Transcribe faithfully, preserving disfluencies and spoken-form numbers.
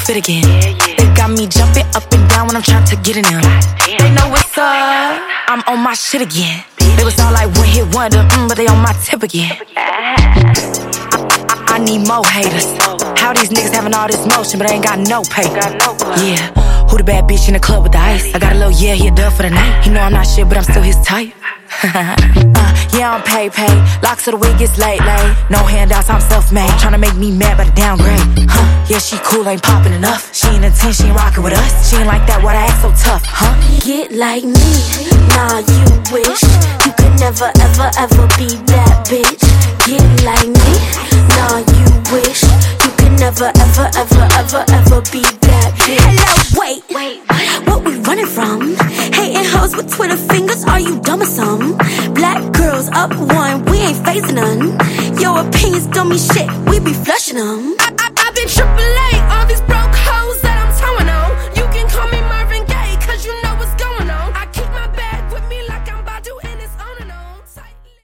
spit again. They got me jumping up and down when I'm trying to get in them. They know what's up, I'm on my shit again. They was all like one hit wonder, mm, but they on my tip again. I, I, I need more haters. How these niggas having all this motion, but I ain't got no paper. Yeah, who the bad bitch in the club with the ice? I got a little yeah, he a dub for the night. He know I'm not shit, but I'm still his type. uh, yeah, I'm pay pay. Locks of the week, it's late late. No handouts, I'm self-made. Tryna make me mad, but a downgrade. Huh? Yeah, she cool, ain't popping enough. She ain't intense, she ain't rockin' with us. She ain't like that, why I act so tough, huh? Get like me, nah, you wish you could never, ever, ever be that bitch. Get like me, nah, you wish you could never, ever, ever, ever, ever be that bitch. Hello, wait, wait, what we running from? Hating hoes with Twitter fingers, are you dumb or something? Black girls up one, we ain't facing none. Your opinions don't mean shit, we be flushing them.